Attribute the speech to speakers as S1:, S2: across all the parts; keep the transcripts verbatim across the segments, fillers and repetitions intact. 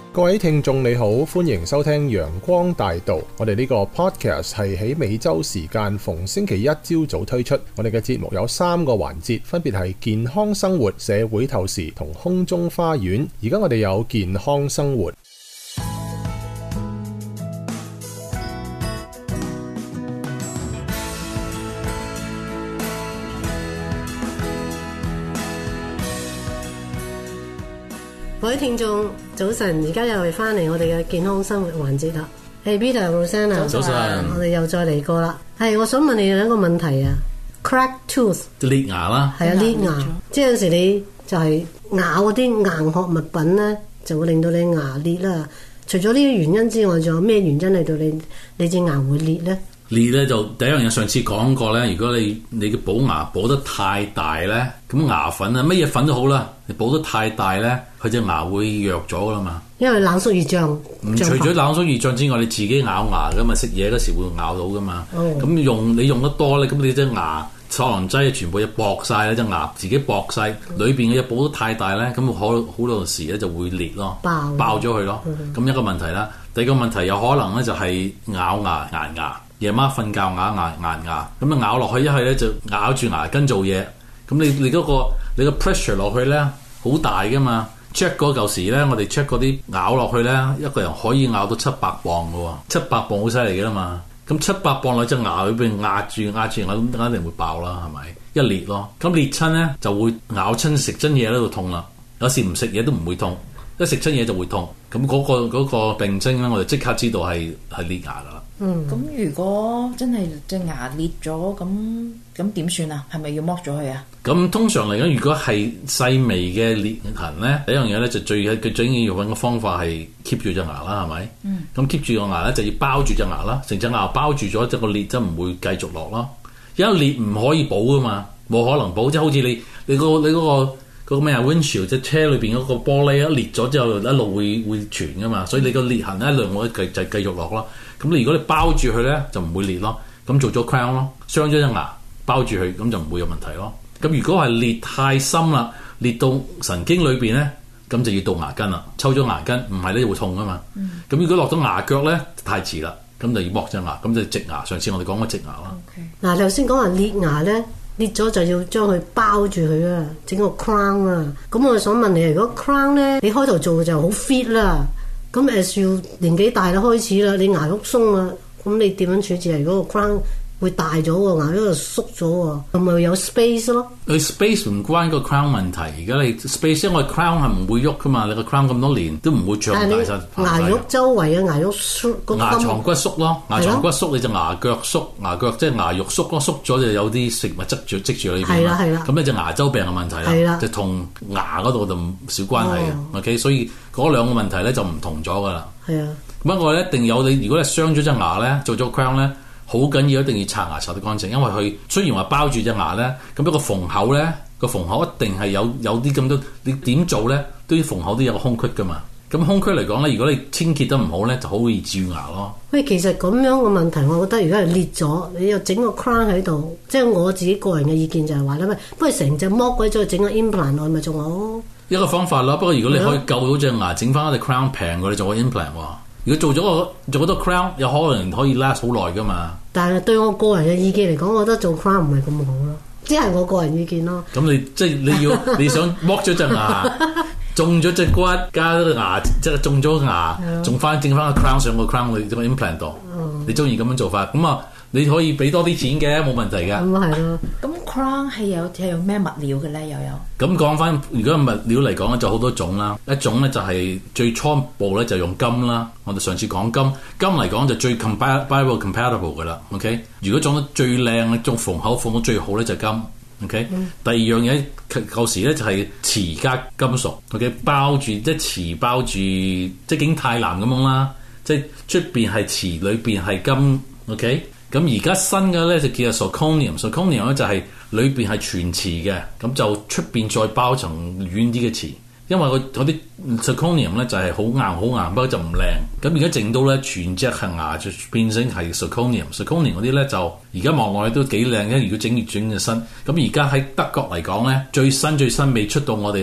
S1: 各位聽眾你好，歡迎收聽陽光大道。我哋呢個 podcast 係喺美洲時間逢星期一朝早推出。我哋嘅節目有三個環節，分別係健康生活、社會透視同空中花園。而家我哋有健康生活。
S2: 各位聽眾早晨，而家又係翻嚟我哋嘅健康生活環節啦。係 Peter、Rosanna，
S3: 早晨，
S2: 我哋又再嚟過啦。係，我想問你兩個問題啊。Crack tooth，
S3: 裂牙啦，
S2: 係啊，裂牙，即係有時你就係咬嗰啲硬殼物品咧，就會令到你牙裂啦。除咗呢啲原因之外，仲有咩原因令到你你隻牙會裂咧？
S3: 裂咧就第一樣嘢，上次講過咧，如果你你嘅補牙補得太大咧，咁牙粉啊乜嘢粉都好啦，你補得太大咧，佢隻牙會弱咗噶啦嘛。因為冷縮熱脹，唔除咗冷縮熱脹之外，你自己咬牙噶嘛，食嘢嗰時會咬到噶嘛。咁、哦、用你用得多咧，咁你隻牙珐琅劑全部嘢薄晒咧，隻牙自己薄晒，裏邊嘅嘢補得太大咧，咁好好多時咧就會裂咯，爆爆咗佢咯。咁、嗯、一個問題啦，第二個問題有可能咧就係咬牙牙牙。夜晚瞓覺咬牙牙牙，咁啊咬落去一係咧就咬住牙根做嘢，咁你你嗰、嗰個你個 pressure 落去咧好大噶嘛 check 嗰舊時咧，我哋 check 嗰啲咬落去咧，一個人可以咬到七百磅噶喎，七百磅好犀利噶啦嘛，咁七百磅落隻牙裏邊壓住壓住，我諗肯定會爆啦，係咪？一裂咯，咁裂親咧就會咬親食親嘢喺度痛啦，有時唔食嘢都唔會痛，一食親嘢就會痛，咁嗰、嗰個嗰、嗰個病徵咧，我哋即刻知道係係裂牙噶啦。
S4: 嗯，咁如果真係隻牙裂咗，咁咁點算啊？係咪要剝咗佢啊？
S3: 咁通常嚟講，如果係細微嘅裂痕咧，第一樣嘢咧就最佢最緊要揾個方法係 keep 住隻牙啦，係咪？嗯。咁 keep 住個牙咧就要包住隻牙啦，成隻牙包住咗，即個裂就唔會繼續落咯。因為裂唔可以補噶嘛，冇可能補，即係好似你你、嗰個你嗰、嗰個嗰個咩啊 windshield 即係車裏邊嗰個玻璃一裂咗之後一路會會傳噶嘛，所以你個裂痕一路會繼就繼續落咯。咁你如果你包住佢咧，就唔會裂咯。咁做咗 crown 咯，傷咗隻牙，包住佢，咁就唔會有問題咯。咁如果係裂太深啦，裂到神經裏邊咧，咁就要杜牙根啦，抽咗牙根，唔係咧會痛噶嘛。咁、嗯、如果落到牙腳咧，太遲啦，咁就要剝隻牙，咁就植牙。上次我哋講過植牙啦。
S2: 嗱，頭先講話裂牙咧，裂咗就要將佢包住佢啊，整個 crown 啊。咁我想問你，如果 crown 咧，你開頭做就好 fit 啦。咁 as you 年紀大啦，開始啦，你牙肉鬆啦，咁你點樣處置啊？如果個 crown 會大咗喎，牙肉就縮咗喎，係咪有 space 咯？你
S3: space 唔關個 crown 問題，而家你 space 因為 crown 係唔會喐噶嘛，你個 crown 咁多年都唔會長大晒。
S2: 牙肉周圍嘅牙肉縮，
S3: 牙床骨縮咯，牙床骨縮你隻牙腳縮，牙腳即係牙肉縮咯，縮咗就有啲食物積住積住喺裏邊。係啦係啦。咁你隻牙周病嘅問題啦，係啦，就同牙嗰度就少關係嘅。哦、OK， 所以嗰兩個問題咧就唔同咗噶啦。係啊。不過一定有你，如果你傷咗隻牙咧，做咗 crown 咧。好緊要，一定要刷牙刷得乾淨，因為佢雖然話包住隻牙咧，咁一個縫口咧，個縫口一定係有有啲咁多，你點做咧，都啲縫口都有個空隙噶嘛。咁空隙嚟講咧，如果你清潔得唔好咧，就好易蛀牙咯。喂，
S2: 其實咁樣嘅問題，我覺得如果係裂咗，你又整個 crown 喺度，即係我自己個人嘅意見就係話咧，不如成隻剝鬼咗，整個 implant 落去咪仲好。一
S3: 個方法啦，不過如果你可以救到隻牙，整翻一隻 crown 平過你做個 implant 喎。如果做咗個做咗個 crown，有可能可以 last 好耐噶嘛。但係對我個人嘅意見嚟講，我覺得做 crown 唔係咁好咯，即係我個人意見咯。咁你即係你要你想剝咗隻牙，種咗隻骨，加咗個牙，即係種咗牙，種翻整翻個 crown 上個 crown 你個 implant 度，嗯、你中意咁樣做法，咁啊你可以俾多啲錢嘅，冇問題嘅。咁啊係咯。
S4: 咁 crown 係有係用咩物料嘅咧？又有。咁
S3: 講翻，如果物料嚟講咧，就好多種啦。一種咧就係最初步咧就用金啦。我哋上次講金，金嚟講就最 compatible compatible 嘅啦。OK， 如果種得最靚嘅，種縫口縫得最好咧就金。OK，、嗯、第二樣嘢舊時咧就係瓷加金屬。OK， 包住即係瓷包住，即係景泰藍咁樣啦。即係出邊係瓷，裏邊係金。OK。咁而家新嘅咧就叫做 zirconium，zirconium 咧就係裏邊係全瓷嘅，咁就出邊再包層軟啲嘅瓷，因為嗰啲 zirconium 咧就係好硬好硬，不過就唔靚。咁而家整到咧全隻係牙就變成係 zirconium，zirconium 嗰啲咧就而家望落去都幾靚嘅。如果整越整越新，咁而家喺德國嚟講咧，最新最新未出到我哋咧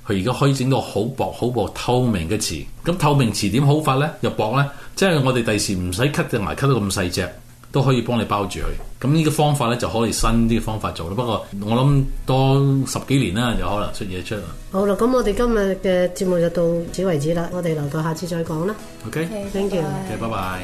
S3: 佢而家可以整到好薄好薄透明嘅瓷。咁透明瓷點好法咧？又薄咧，即係我哋第時唔使 cut 隻牙 cut 到咁細隻，都可以幫你包住佢。咁呢個方法咧就可以新啲嘅方法做啦。不過我諗多十幾年啦，就可能出嘢出啦。
S2: 好啦，咁我哋今日嘅節目就到此為止啦。我哋留到下次再講啦。
S3: OK，thank
S2: you。OK，
S3: 拜拜。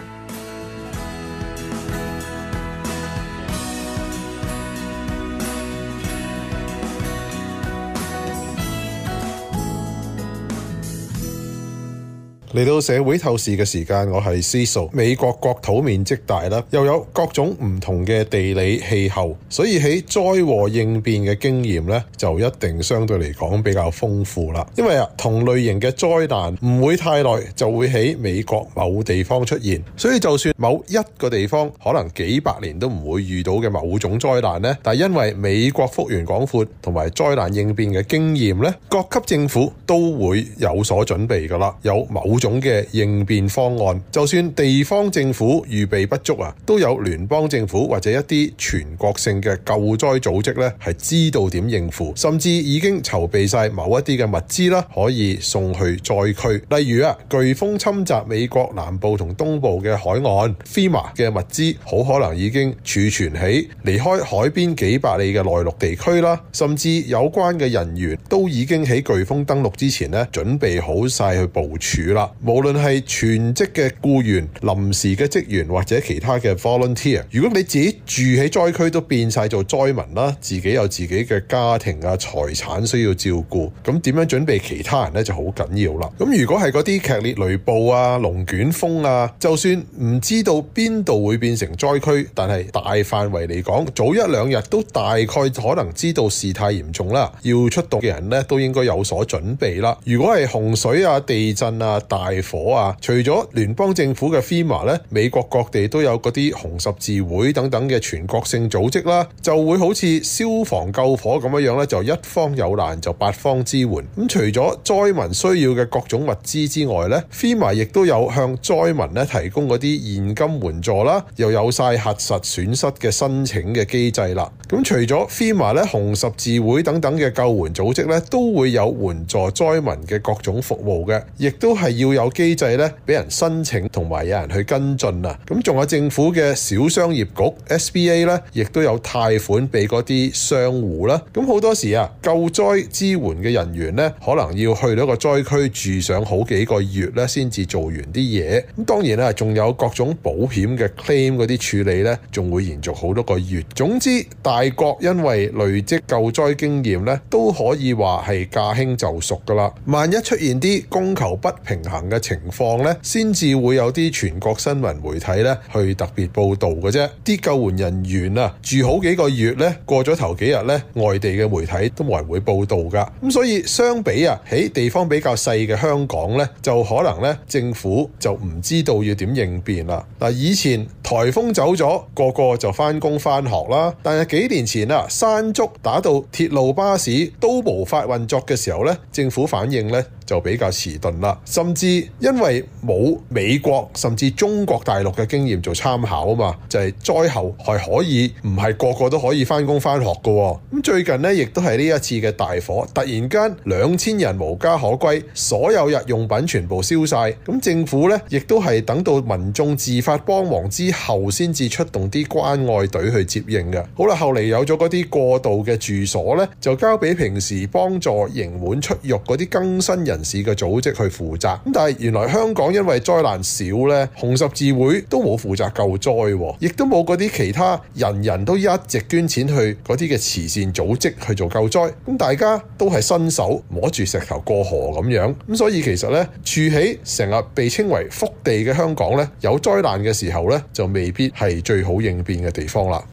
S1: 嚟到社會透視嘅時間，我係思素。美國國土面積大啦，又有各種唔同嘅地理氣候，所以喺災禍應變嘅經驗咧，就一定相對嚟講比較豐富啦。因為啊，同類型嘅災難唔會太耐就會喺美國某地方出現，所以就算某一個地方可能幾百年都唔會遇到嘅某種災難咧，但係因為美國幅員廣闊同埋災難應變嘅經驗咧，各級政府都會有所準備噶啦，有某種嘅應變方案。就算地方政府預備不足啊，都有聯邦政府或者一啲全國性嘅救災組織咧，係知道點應付，甚至已經籌備晒某一啲嘅物資啦，可以送去災區。例如啊，颶風侵襲美國南部同東部嘅海岸 ，FEMA 嘅物資好可能已經儲存喺離開海邊幾百里嘅內陸地區啦，甚至有關嘅人員都已經喺颶風登陸之前咧，準備好晒去部署啦。無論係全職嘅僱員、臨時嘅職員或者其他嘅 volunteer， 如果你自己住喺災區都變晒做災民啦，自己有自己嘅家庭啊、財產需要照顧，咁點樣準備其他人咧就好緊要啦。咁如果係嗰啲劇烈雷暴啊、龍捲風啊，就算唔知道邊度會變成災區，但係大範圍嚟講，早一兩日都大概可能知道事態嚴重啦，要出動嘅人咧都應該有所準備啦。如果係洪水啊、地震啊、大火啊，除咗聯邦政府嘅 FEMA 咧，美國各地都有嗰啲紅十字會等等嘅全國性組織啦，就會好似消防救火咁樣樣咧，就一方有難就八方支援。咁除咗災民需要嘅各種物資之外咧 ，FEMA 亦都有向災民咧提供嗰啲現金援助啦，又有晒核實損失嘅申請嘅機制啦。咁除咗 FEMA 咧，紅十字會等等嘅救援組織咧，都會有援助災民嘅各種服務嘅，亦都係要有機制咧，俾人申請同埋有人去跟進啊。咁仲有政府嘅小商業局 S B A 咧，亦都有貸款俾嗰啲商戶啦。咁好多時啊，救災支援嘅人員咧，可能要去到一個災區住上好幾個月咧，先至做完啲嘢。咁當然啦，仲有各種保險嘅 claim 嗰啲處理咧，仲會延續好多個月。總之，大國因為累積救災經驗咧，都可以話係駕輕就熟噶啦。萬一出現啲供求不平衡嘅情況咧，先至會有啲全國新聞媒體咧去特別報導嘅啫。啲救援人員啊，住好幾個月咧，過咗頭幾日咧，外地嘅媒體都冇人會報導噶。咁所以相比啊，喺地方比較細嘅香港咧，就可能咧政府就唔知道要點應變啦。嗱，以前颱風走咗，個個就返工返學啦。但係幾年前啊，山竹打到鐵路巴士都無法運作嘅時候咧，政府反應咧就比較遲鈍啦。甚至因為冇美國甚至中國大陸嘅經驗做參考啊嘛，就係災後係可以唔係個個都可以返工返學㗎喎。咁最近咧，亦都係呢一次嘅大火，突然間兩千人無家可歸，所有日用品全部燒晒。咁政府咧亦都係等到民眾自發幫忙之後，先至出動啲關愛隊去接應嘅。好啦，後嚟有咗嗰啲過渡嘅住所咧，就交俾平時幫助刑滿出獄嗰啲更新人士嘅組織去負責。咁但係原來香港因為災難少咧，紅十字會都冇負責救災，亦都冇嗰啲其他人人都一直捐錢去嗰啲嘅慈善組織去做救災。咁大家都係新手摸住石頭過河咁樣。咁所以其實咧，住喺成日被稱為福地嘅香港咧，有災難嘅時候咧，就未必係最好應變嘅地方啦。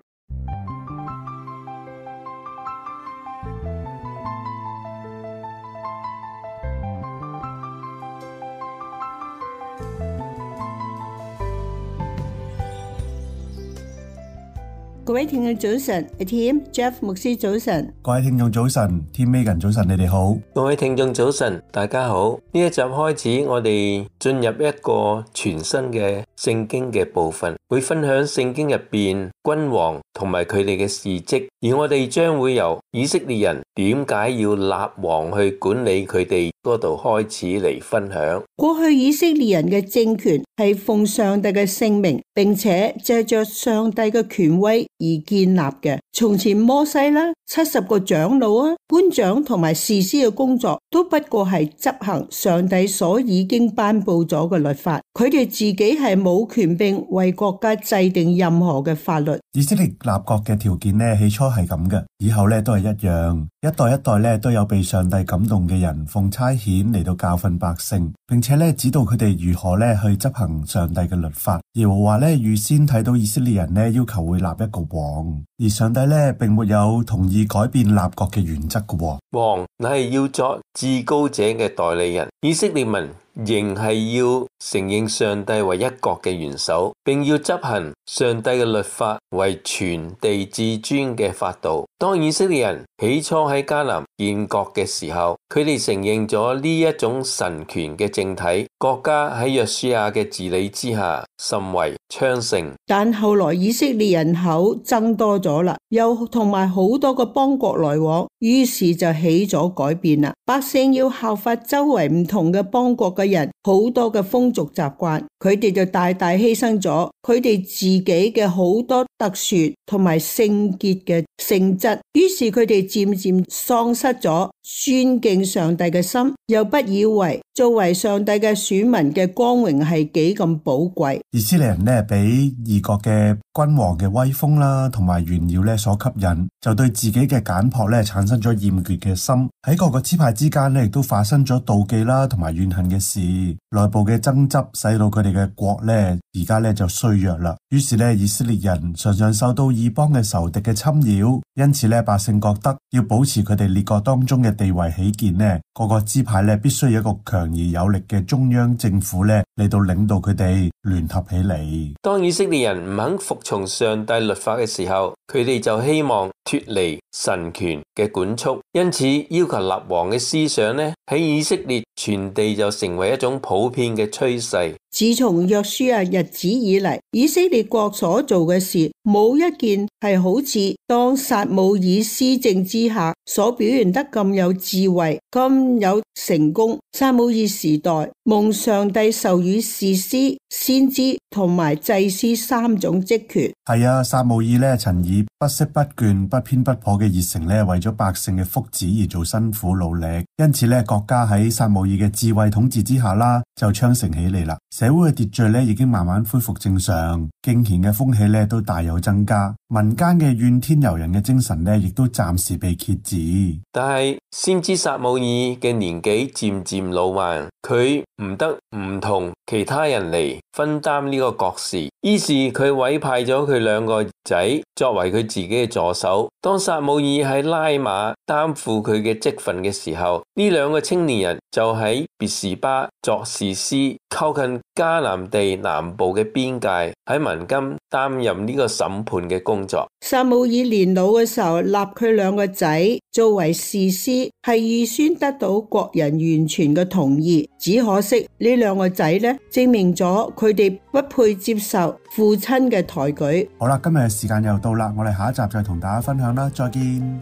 S5: 各位聽眾早晨 ，Tim Jeff 牧師早晨，
S6: 各位聽眾早晨 ，Tim Megan 早晨，你哋好。
S7: 各位聽眾早晨，大家好。呢一集開始，我哋
S6: 進入一個全新嘅聖經嘅部分，會分享聖經入邊君王同埋佢哋嘅事蹟，而我哋將會由以色列人點解要立王去管理佢哋嗰度開始嚟分享。
S5: 過去以色列人嘅政權係奉上帝嘅聖名，並且借着上帝嘅權威而建立嘅。從前摩西啦、七十個長老啊、官長同埋士師嘅工作，都不過係執行上帝所已經頒布咗嘅律法。佢哋自己係冇權柄為國家制定任何嘅法律。
S7: 以色列立國嘅條件呢，起初係咁嘅，以後呢都係一樣，一代一代呢都有被上帝感動嘅人奉差遣嚟到教訓百姓，並且呢指導佢哋如何呢去執行上帝嘅律法。耶和華呢預先睇到以色列人呢要求會立一個王，而上帝呢並沒有同意改變立國嘅原則嘅。
S6: 王乃係要作至高者嘅代理人，以色列民仍係要承認上帝為一國嘅元首，並要執行上帝嘅律法為全地至尊嘅法度。當以色列人起初喺迦南建國嘅時候，佢哋承認咗呢一種神權嘅政體，國家喺約書亞嘅治理之下甚為昌盛。
S5: 但後來以色列人口增多咗啦，又同埋好多個邦國來往，於是就起咗改變啦。百姓要效法周圍唔同嘅邦國嘅人，好多嘅風俗習慣，佢哋就大大犧牲咗佢哋自己嘅好多特殊同埋聖潔嘅性質，於是佢哋漸漸喪失咗尊敬上帝嘅心，又不以為作為上帝嘅選民嘅光榮係幾咁寶貴。
S7: 以色列人呢，俾異國嘅君王嘅威風啦，同埋炫耀咧所吸引，就對自己嘅簡樸咧產生咗厭倦嘅心。喺各個支派之間咧，亦都發生咗妒忌啦，同埋怨恨嘅事。內部嘅爭執使到佢哋嘅國咧，而家咧就衰弱啦。於是咧，以色列人常常受到異邦嘅仇敵嘅侵擾，因此咧，百姓覺得要保持佢哋列國當中嘅地位起見咧，各個支派咧必須有一個強而有力嘅中央政府咧嚟到領導佢哋聯合起嚟。
S6: 當以色列人唔肯服從上帝律法嘅時候，佢哋就希望脫離神權嘅管束，因此要求立王嘅思想呢，喺以色列全地就成為一種普遍嘅趨勢。
S5: 自從約書亞日子以嚟，以色列國所做嘅事，冇一件係好似當撒母耳施政之下所表現得咁有智慧、咁有成功。撒母耳時代，蒙上帝授予士師、先知同埋祭司三種職權。
S7: 係啊，撒母耳咧曾以不息不倦、不偏不頗嘅熱誠咧，為咗百姓嘅福祉而做辛苦努力。因此咧，國家喺撒母耳嘅智慧統治之下啦，就昌盛起嚟啦。社會嘅秩序咧已經慢慢恢復正常，敬虔嘅風氣咧都大有增加，民間嘅怨天尤人嘅精神咧亦都暫時被遏止。
S6: 但係先知撒母耳嘅年紀漸漸老邁，佢唔得唔同其他人嚟分擔呢個國事，於是佢委派咗佢兩個仔作為佢自己嘅助手。當撒母耳喺拉馬擔負佢嘅職份嘅時候，呢兩個青年人就喺別是巴作士師，靠近迦南地南部嘅邊界，喺民間擔任呢個審判嘅工作。
S5: 撒母耳年老嘅時候，立佢兩個仔作為士師，係預先得到國人完全嘅同意。只可惜呢兩個仔呢，證明咗佢哋不配接受父親嘅抬舉。
S7: 好啦，今日嘅時間又到啦，我哋下一集再同大家分享啦，再見。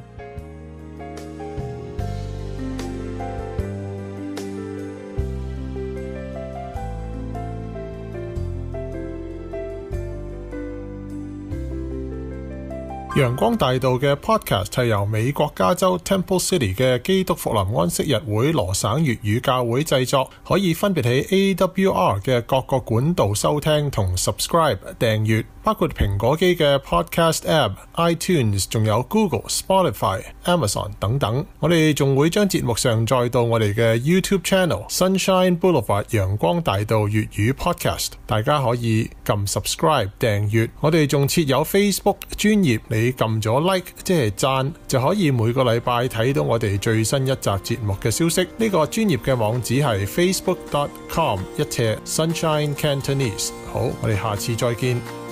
S1: 陽光大道嘅 podcast 係由美國加州 Temple City 嘅基督復臨安息日會羅省粵語教會製作，可以分別喺 A W R 嘅各個管道收聽同 subscribe 訂閱，包括蘋果機嘅 podcast app、iTunes， 仲有 Google、Spotify、Amazon 等等。我哋仲會將節目上載到我哋嘅 YouTube Channel Sunshine Boulevard 陽光大道粵語 podcast， 大家可以撳 subscribe 訂閱。我哋仲設有 Facebook 專頁，你撳咗 like 即係讚，就可以每個禮拜睇到我哋最新一集節目嘅消息。呢、這個專頁嘅網址係 facebook dot com 一斜 Sunshine Cantonese。好，我哋下次再見。